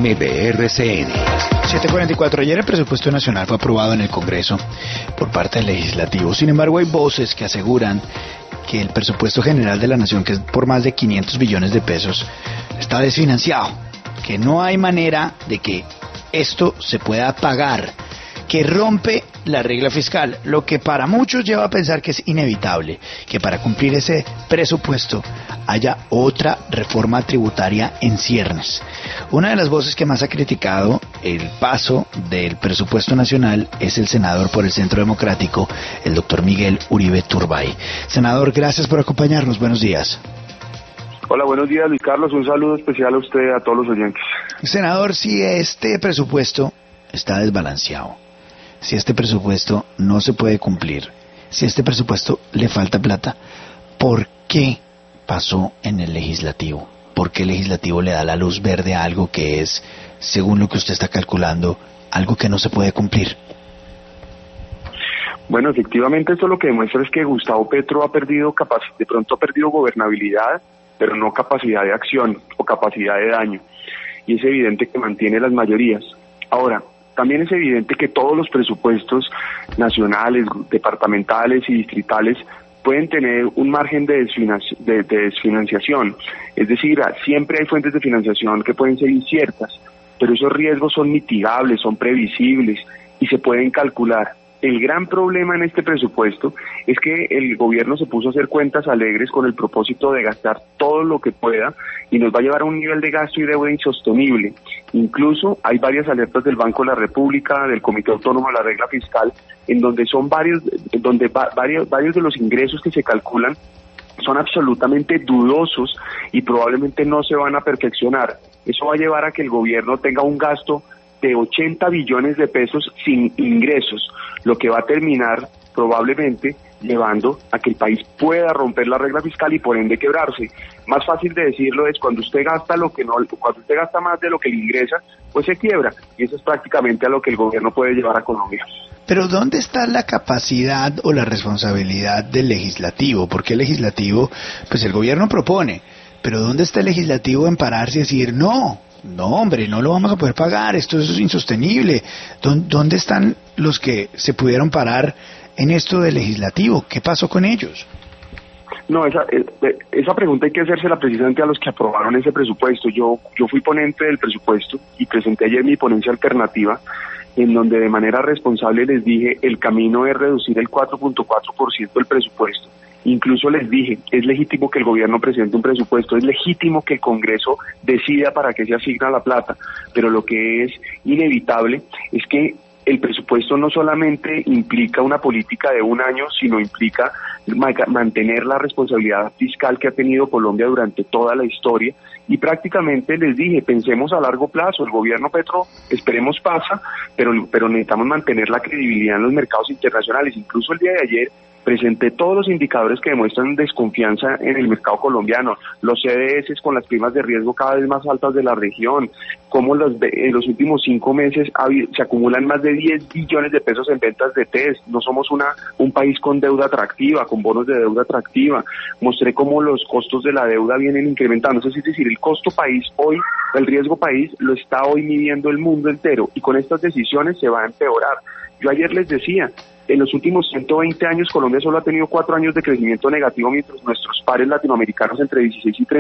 MBRCN. 7:44. Ayer el presupuesto nacional fue aprobado en el Congreso por parte del Legislativo. Sin embargo, hay voces que aseguran que el presupuesto general de la Nación, que es por más de 500 billones de pesos, está desfinanciado, que no hay manera de que esto se pueda pagar, que rompe la regla fiscal, lo que para muchos lleva a pensar que es inevitable, que para cumplir ese presupuesto haya otra reforma tributaria en ciernes. Una de las voces que más ha criticado el paso del presupuesto nacional es el senador por el Centro Democrático, el doctor Miguel Uribe Turbay. Senador, gracias por acompañarnos. Buenos días. Hola, buenos días, Luis Carlos. Un saludo especial a usted y a todos los oyentes. Senador, si este presupuesto está desbalanceado, si este presupuesto no se puede cumplir, si este presupuesto le falta plata, ¿por qué pasó en el legislativo? ¿Por qué el legislativo le da la luz verde a algo que es, según lo que usted está calculando, algo que no se puede cumplir? Bueno, efectivamente esto lo que demuestra es que Gustavo Petro de pronto ha perdido gobernabilidad, pero no capacidad de acción o capacidad de daño. Y es evidente que mantiene las mayorías. Ahora, también es evidente que todos los presupuestos nacionales, departamentales y distritales pueden tener un margen de desfinanciación. Es decir, siempre hay fuentes de financiación que pueden ser inciertas, pero esos riesgos son mitigables, son previsibles y se pueden calcular. El gran problema en este presupuesto es que el gobierno se puso a hacer cuentas alegres con el propósito de gastar todo lo que pueda y nos va a llevar a un nivel de gasto y deuda insostenible. Incluso hay varias alertas del Banco de la República, del Comité Autónomo de la Regla Fiscal, en donde varios de los ingresos que se calculan son absolutamente dudosos y probablemente no se van a perfeccionar. Eso va a llevar a que el gobierno tenga un gasto de 80 billones de pesos sin ingresos, lo que va a terminar probablemente llevando a que el país pueda romper la regla fiscal y por ende quebrarse. Más fácil de decirlo es cuando usted gasta cuando usted gasta más de lo que le ingresa, pues se quiebra, y eso es prácticamente a lo que el gobierno puede llevar a Colombia. Pero ¿dónde está la capacidad o la responsabilidad del legislativo? Porque el legislativo, pues el gobierno propone, pero ¿dónde está el legislativo en pararse y decir no, hombre, no lo vamos a poder pagar, esto es insostenible? ¿Dónde están los que se pudieron parar en esto del legislativo? ¿Qué pasó con ellos? No, esa pregunta hay que hacérsela precisamente a los que aprobaron ese presupuesto. Yo fui ponente del presupuesto y presenté ayer mi ponencia alternativa, en donde de manera responsable les dije el camino es reducir el 4.4% del presupuesto. Incluso les dije, es legítimo que el gobierno presente un presupuesto, es legítimo que el Congreso decida para qué se asigna la plata, pero lo que es inevitable es que el presupuesto no solamente implica una política de un año, sino implica mantener la responsabilidad fiscal que ha tenido Colombia durante toda la historia, y prácticamente les dije, pensemos a largo plazo. El gobierno Petro, esperemos pasa, pero necesitamos mantener la credibilidad en los mercados internacionales. Incluso el día de ayer presenté todos los indicadores que demuestran desconfianza en el mercado colombiano, los CDS con las primas de riesgo cada vez más altas de la región, como en los últimos 5 meses se acumulan más de 10 billones de pesos en ventas de test. No somos un país con deuda atractiva, con bonos de deuda atractiva. Mostré cómo los costos de la deuda vienen incrementándose, es decir, el costo país hoy, el riesgo país, lo está hoy midiendo el mundo entero, y con estas decisiones se va a empeorar. Yo ayer les decía, en los últimos 120 años Colombia solo ha tenido 4 años de crecimiento negativo, mientras nuestros pares latinoamericanos entre 16 y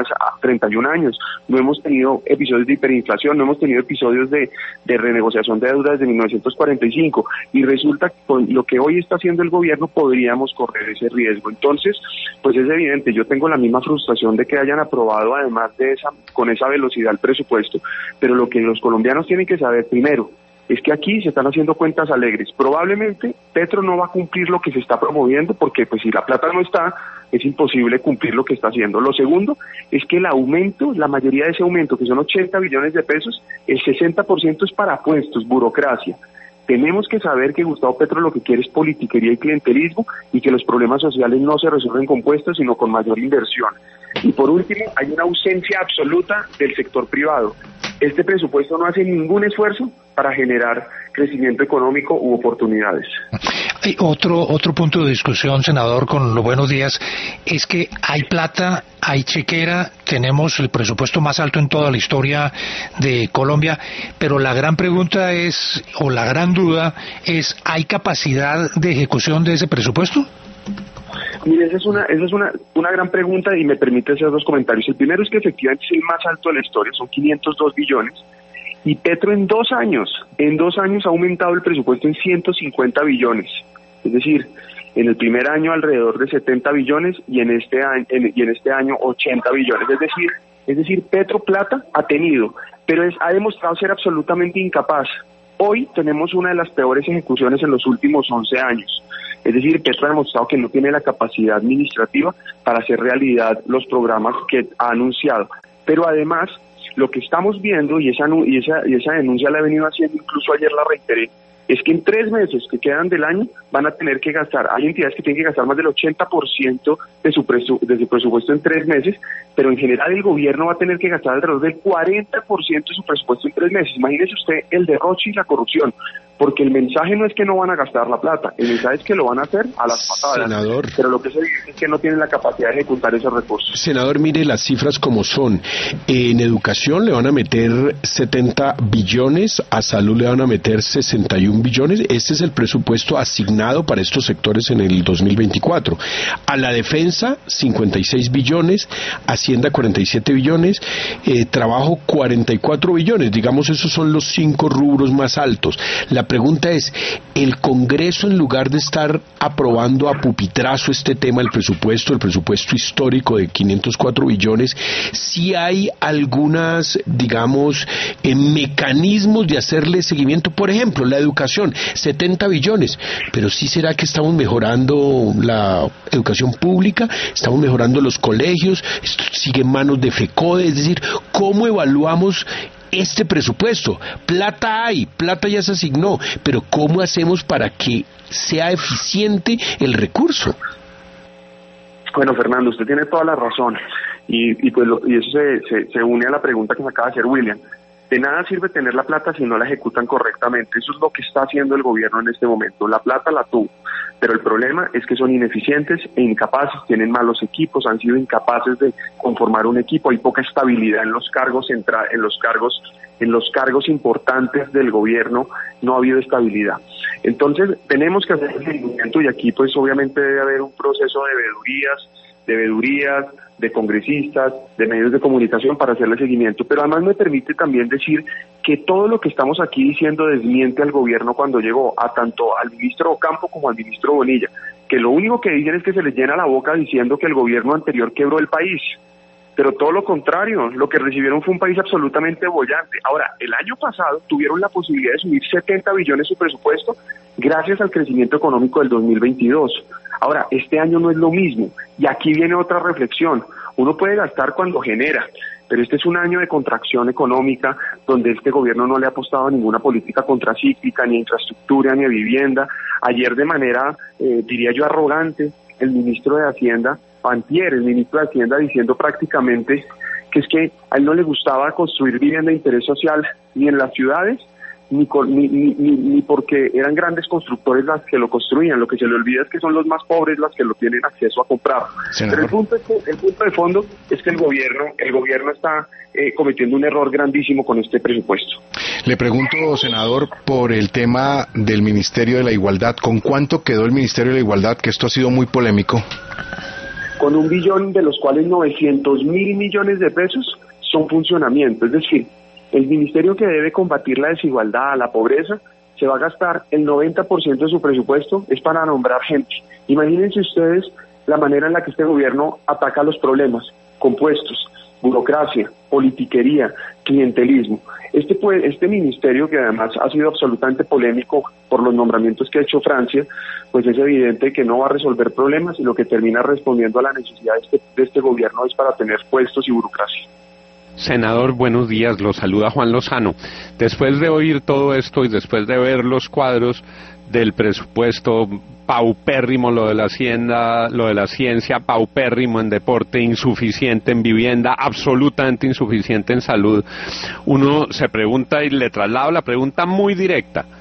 31 años. No hemos tenido episodios de hiperinflación, no hemos tenido episodios de renegociación de deuda desde 1945, y resulta que con lo que hoy está haciendo el gobierno podríamos correr ese riesgo. Entonces, pues es evidente, yo tengo la misma frustración de que hayan aprobado además de con esa velocidad el presupuesto, pero lo que los colombianos tienen que saber primero es que aquí se están haciendo cuentas alegres. Probablemente Petro no va a cumplir lo que se está promoviendo, porque pues si la plata no está, es imposible cumplir lo que está haciendo. Lo segundo es que el aumento, la mayoría de ese aumento, que son 80 billones de pesos, el 60% es para puestos, burocracia. Tenemos que saber que Gustavo Petro lo que quiere es politiquería y clientelismo, y que los problemas sociales no se resuelven con puestos, sino con mayor inversión. Y por último, hay una ausencia absoluta del sector privado. Este presupuesto no hace ningún esfuerzo para generar crecimiento económico u oportunidades. Hay otro punto de discusión, senador, con los buenos días, es que hay plata, hay chequera tenemos el presupuesto más alto en toda la historia de Colombia, pero la gran pregunta es, o la gran duda es, ¿hay capacidad de ejecución de ese presupuesto? Mire, esa es una gran pregunta y me permite hacer dos comentarios. El primero es que efectivamente es el más alto de la historia, son 502 billones, y Petro en 2 años ha aumentado el presupuesto en 150 billones, es decir, en el primer año alrededor de 70 billones y en este año 80 billones, es decir, Petro plata ha tenido, pero ha demostrado ser absolutamente incapaz. Hoy tenemos una de las peores ejecuciones en los últimos 11 años. Es decir, Petro ha demostrado que no tiene la capacidad administrativa para hacer realidad los programas que ha anunciado. Pero además, lo que estamos viendo, y esa denuncia la he venido haciendo, incluso ayer la reiteré, es que en 3 meses que quedan del año van a tener que gastar, hay entidades que tienen que gastar más del 80% de su presupuesto en 3 meses, pero en general el gobierno va a tener que gastar alrededor del 40% de su presupuesto en 3 meses. Imagínese usted el derroche y la corrupción, porque el mensaje no es que no van a gastar la plata, el mensaje es que lo van a hacer a las patadas, senador, pero lo que se dice es que no tienen la capacidad de ejecutar esos recursos. Senador, mire las cifras como son. En educación le van a meter 70 billones, a salud le van a meter 61 billones, este es el presupuesto asignado para estos sectores en el 2024. A la defensa, 56 billones, Hacienda 47 billones, trabajo 44 billones, digamos esos son los 5 rubros más altos. La pregunta es, ¿el Congreso, en lugar de estar aprobando a pupitrazo este tema, el presupuesto histórico de 504 billones, si hay algunas, digamos, mecanismos de hacerle seguimiento? Por ejemplo, la educación, 70 billones, pero ¿sí será que estamos mejorando la educación pública? ¿Estamos mejorando los colegios? ¿Esto sigue en manos de FECODE? Es decir, ¿cómo evaluamos este presupuesto? Plata hay, plata ya se asignó, pero ¿cómo hacemos para que sea eficiente el recurso? Bueno, Fernando, usted tiene toda la razón y eso se une a la pregunta que me acaba de hacer William. De nada sirve tener la plata si no la ejecutan correctamente. Eso es lo que está haciendo el gobierno en este momento. La plata la tuvo, pero el problema es que son ineficientes e incapaces, tienen malos equipos, han sido incapaces de conformar un equipo, hay poca estabilidad en los cargos en los cargos importantes del gobierno, no ha habido estabilidad. Entonces, tenemos que hacer el seguimiento y aquí pues obviamente debe haber un proceso de veedurías, de congresistas, de medios de comunicación para hacerle seguimiento, pero además me permite también decir que todo lo que estamos aquí diciendo desmiente al gobierno cuando llegó, a tanto al ministro Ocampo como al ministro Bonilla, que lo único que dicen es que se les llena la boca diciendo que el gobierno anterior quebró el país, pero todo lo contrario, lo que recibieron fue un país absolutamente boyante. Ahora, el año pasado tuvieron la posibilidad de subir 70 billones su presupuesto gracias al crecimiento económico del 2022. Ahora, este año no es lo mismo, y aquí viene otra reflexión. Uno puede gastar cuando genera, pero este es un año de contracción económica donde este gobierno no le ha apostado a ninguna política contracíclica, ni a infraestructura, ni a vivienda. Ayer de manera, diría yo, arrogante, el ministro de Hacienda, antier, el ministro de Hacienda, diciendo prácticamente que es que a él no le gustaba construir vivienda de interés social ni en las ciudades, ni porque eran grandes constructores las que lo construían. Lo que se le olvida es que son los más pobres los que lo tienen acceso a comprar. Pero el punto de fondo es que el gobierno está cometiendo un error grandísimo con este presupuesto. Le pregunto, senador, por el tema del Ministerio de la Igualdad. ¿Con cuánto quedó el Ministerio de la Igualdad? Que esto ha sido muy polémico. Con 1 billón, de los cuales 900.000 millones de pesos son funcionamiento. Es decir, el ministerio que debe combatir la desigualdad, la pobreza, se va a gastar el 90% de su presupuesto es para nombrar gente. Imagínense ustedes la manera en la que este gobierno ataca los problemas: compuestos, burocracia, politiquería, clientelismo. Este ministerio, que además ha sido absolutamente polémico por los nombramientos que ha hecho Francia, pues es evidente que no va a resolver problemas, y lo que termina respondiendo a la necesidad de este gobierno es para tener puestos y burocracia. Senador, buenos días, lo saluda Juan Lozano. Después de oír todo esto y después de ver los cuadros del presupuesto paupérrimo, lo de la hacienda, lo de la ciencia, paupérrimo en deporte, insuficiente en vivienda, absolutamente insuficiente en salud, uno se pregunta, y le traslado la pregunta muy directa: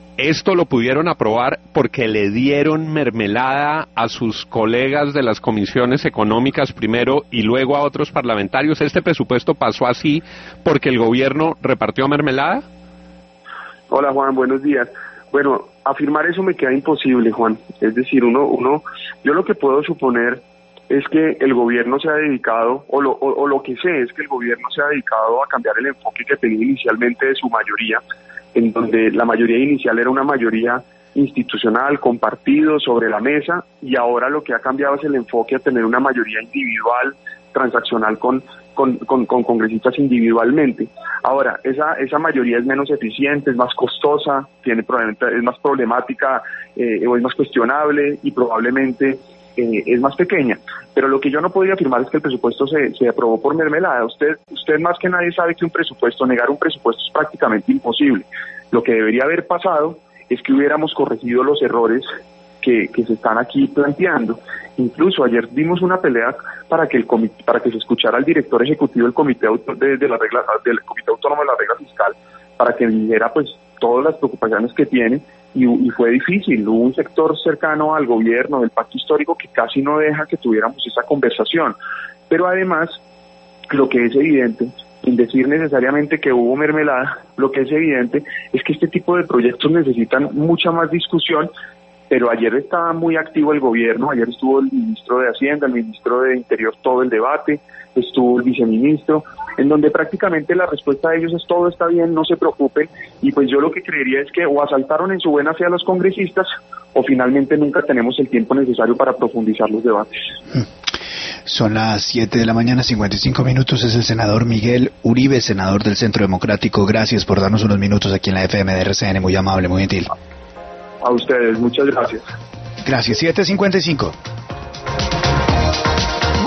Esto lo pudieron aprobar porque le dieron mermelada a sus colegas de las comisiones económicas primero y luego a otros parlamentarios. ¿Este presupuesto pasó así porque el gobierno repartió mermelada? Hola Juan, buenos días. Bueno, afirmar eso me queda imposible, Juan. Es decir, yo lo que puedo suponer es que el gobierno se ha dedicado, o lo que sé es que el gobierno se ha dedicado a cambiar el enfoque que tenía inicialmente de su mayoría, en donde la mayoría inicial era una mayoría institucional, con partidos sobre la mesa, y ahora lo que ha cambiado es el enfoque a tener una mayoría individual, transaccional con congresistas individualmente. Ahora, esa mayoría es menos eficiente, es más costosa, es más problemática, o es más cuestionable, y probablemente es más pequeña. Pero lo que yo no podría afirmar es que el presupuesto se aprobó por mermelada. Usted más que nadie sabe que negar un presupuesto es prácticamente imposible. Lo que debería haber pasado es que hubiéramos corregido los errores que se están aquí planteando. Incluso ayer dimos una pelea para que se escuchara al director ejecutivo del Comité del Comité Autónomo de la Regla Fiscal, para que dijera pues todas las preocupaciones que tiene, y fue difícil. Hubo un sector cercano al gobierno del pacto histórico que casi no deja que tuviéramos esa conversación. Pero además, lo que es evidente, sin decir necesariamente que hubo mermelada, lo que es evidente es que este tipo de proyectos necesitan mucha más discusión. Pero ayer estaba muy activo el gobierno, ayer estuvo el ministro de Hacienda, el ministro de Interior, todo el debate, estuvo el viceministro, en donde prácticamente la respuesta de ellos es todo está bien, no se preocupen, y pues yo lo que creería es que o asaltaron en su buena fe a los congresistas, o finalmente nunca tenemos el tiempo necesario para profundizar los debates. Son las 7 de la mañana, 55 minutos, es el senador Miguel Uribe, senador del Centro Democrático. Gracias por darnos unos minutos aquí en la FM de RCN, muy amable, muy gentil. A ustedes, muchas gracias. Gracias, 7:55.